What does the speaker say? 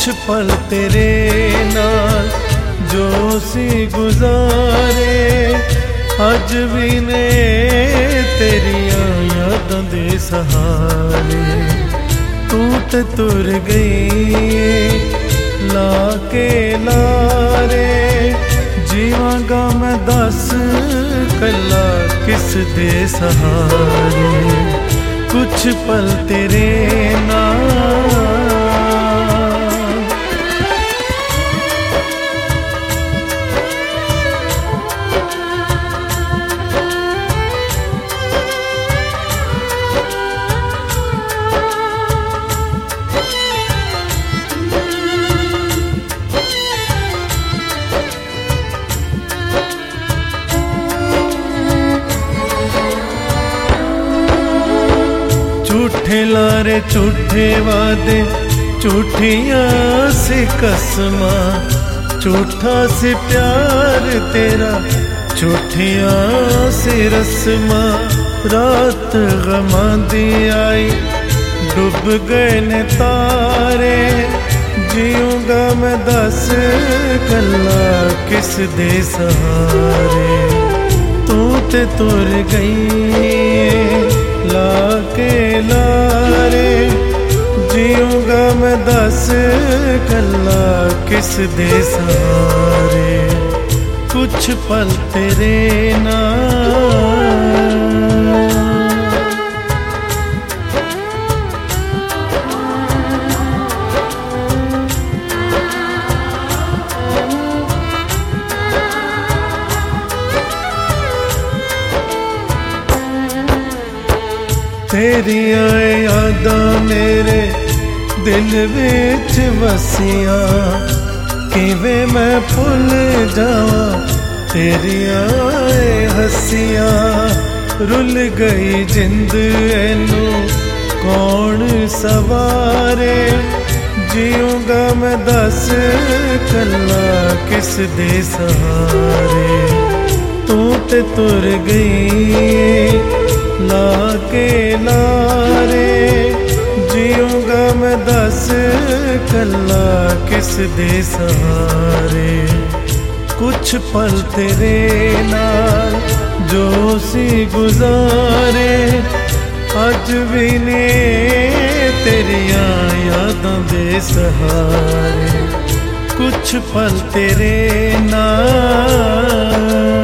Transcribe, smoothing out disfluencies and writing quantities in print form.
कुछ पल तेरे नाल जो सी गुजारे, अज भी ने तेरिया यादां दे सहारे। तू ते तुर गई लाके लारे, जीवांगा मैं दस कला किस दे सहारे। कुछ पल तेरे नाल झूठे लारे झूठे वादे, झूठियां सी कसमां, झूठा सी प्यार तेरा, झूठियां सी रस्मां। रात गमां दी आई डूब गए ने तारे, जीऊंगा मैं दस कला किस दे सहारे। तू ते तुर गई लाके लारे, जीऊंगा मैं दस कला किस दे सहारे। कुछ पल तेरे नाल तेरिया यादां मेरे दिल विच वसियां, किवें मैं भुल जावां तेरिया हसियां। रुल गई जिंद एनू कौन सवारे, जीऊंगा मैं दस कला किस दे सहारे। तू ते तुर गई लाके लारे, जीऊंगा मैं दस कला किस दे सहारे। कुछ पल तेरे नाल जो सी गुजारे, अज भी ने तेरिया यादां दे सहारे। कुछ पल तेरे नाल